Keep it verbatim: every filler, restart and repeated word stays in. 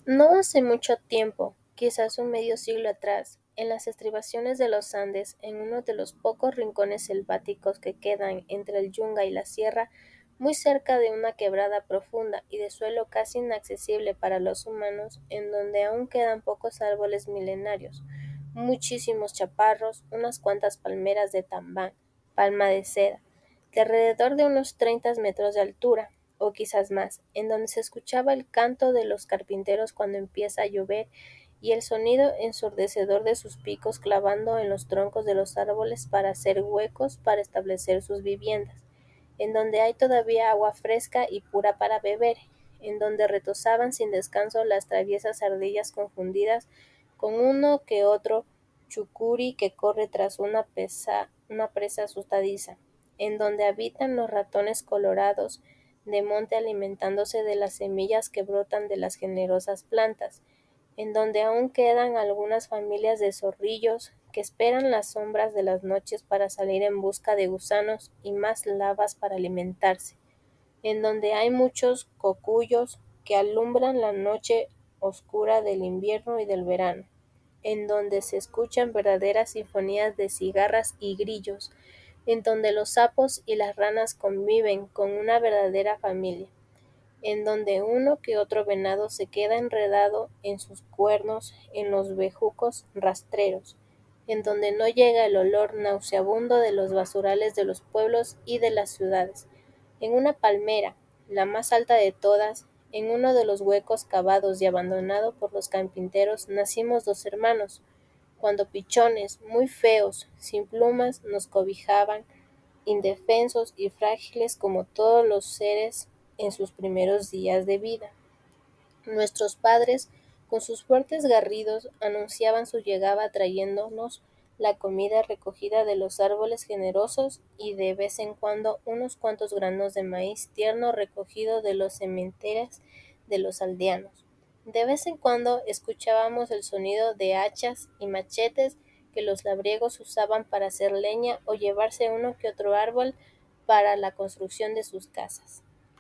No hace mucho tiempo, quizás un medio siglo atrás, en las estribaciones de los Andes, en uno de los pocos rincones selváticos que quedan entre el yunga y la sierra, muy cerca de una quebrada profunda y de suelo casi inaccesible para los humanos, en donde aún quedan pocos árboles milenarios, muchísimos chaparros, unas cuantas palmeras de tambán, palma de seda, de alrededor de unos treinta metros de altura, o quizás más, en donde se escuchaba el canto de los carpinteros cuando empieza a llover y el sonido ensordecedor de sus picos clavando en los troncos de los árboles para hacer huecos para establecer sus viviendas, en donde hay todavía agua fresca y pura para beber, en donde retozaban sin descanso las traviesas ardillas confundidas con uno que otro chucuri que corre tras una, pesa, una presa asustadiza, en donde habitan los ratones colorados de monte alimentándose de las semillas que brotan de las generosas plantas, en donde aún quedan algunas familias de zorrillos que esperan las sombras de las noches para salir en busca de gusanos y más lavas para alimentarse, en donde hay muchos cocuyos que alumbran la noche oscura del invierno y del verano, en donde se escuchan verdaderas sinfonías de cigarras y grillos, en donde los sapos y las ranas conviven con una verdadera familia, en donde uno que otro venado se queda enredado en sus cuernos en los bejucos rastreros, en donde no llega el olor nauseabundo de los basurales de los pueblos y de las ciudades. En una palmera, la más alta de todas, en uno de los huecos cavados y abandonado por los carpinteros, nacimos dos hermanos, cuando pichones, muy feos, sin plumas, nos cobijaban, indefensos y frágiles como todos los seres en sus primeros días de vida. Nuestros padres, con sus fuertes garridos, anunciaban su llegada trayéndonos la comida recogida de los árboles generosos y de vez en cuando unos cuantos granos de maíz tierno recogido de los sementeras de los aldeanos. De vez en cuando escuchábamos el sonido de hachas y machetes que los labriegos usaban para hacer leña o llevarse uno que otro árbol para la construcción de sus casas.